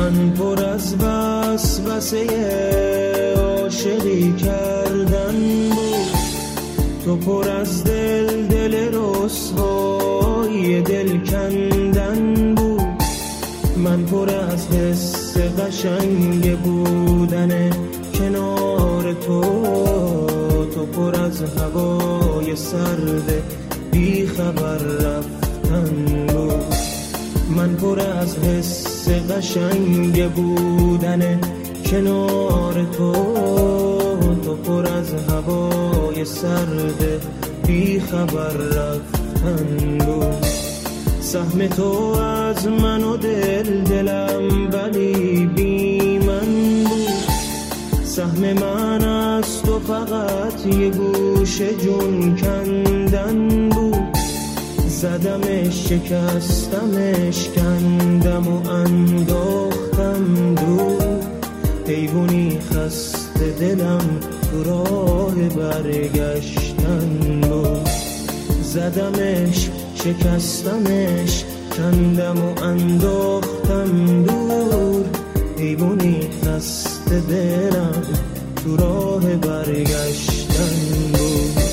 من پر از وسوسه عاشقی کردن بود، تو پر از دل رسوای دل کندن بود. من پر از حس قشنگ بودن کنار تو پر از هوای سرد بی خبر رفتن بود. من پر از حس قشنگ بودن کنار تو پر از هوای سرد بی خبر رفتن بود. سهم تو از من و دلم ولی بی من بود. سهم من از تو فقط یه گوشه جون کندن بود. زدمش شکستمش کندم و انداختم دور. حیوانی خسته دلم تو راه برگشتن بود. زدمش شکستمش کندم و انداختم دور. حیوانی خسته دلم تو راه برگشتن بود.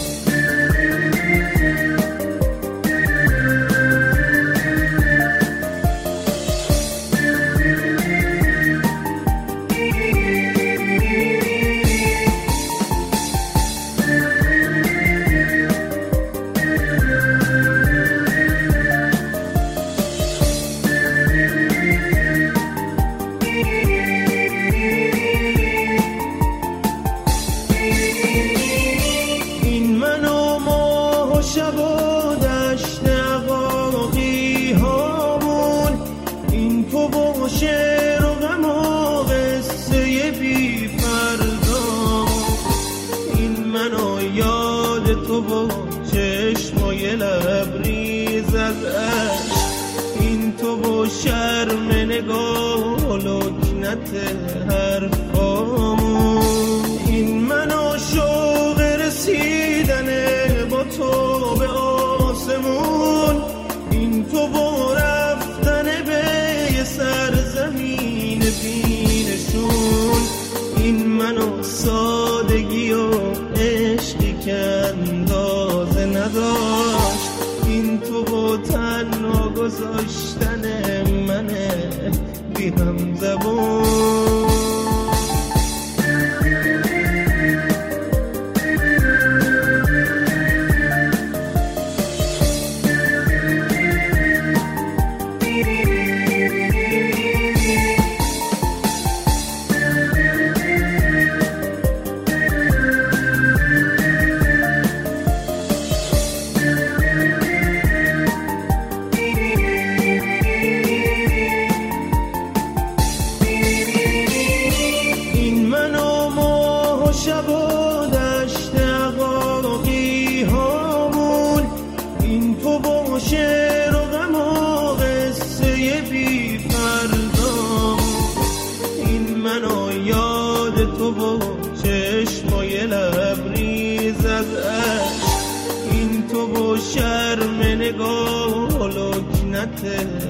چشمای لبریز از عشق، این تو و شرم نگاه و لکنت حرفامون. این من و شوق رسیدن با تو به آسمون. این تو و رفتن به یه سرزمین بینشون. این من و سادگی و عشقی که اندازه نداشت. این تو با تنها گذاشتن من بی هم زبون. چشمای لبریز از عشق، این تو و شرم نگاه و لکنت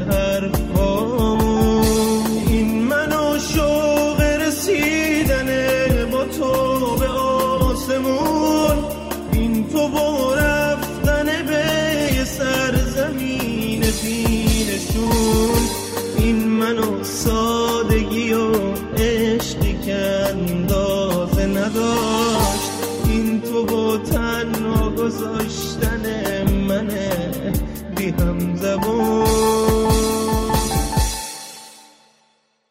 حرفامون. این من و شوق رسیدن با تو به آسمون. این تو و رفتن به سرزمین بینشون. این من و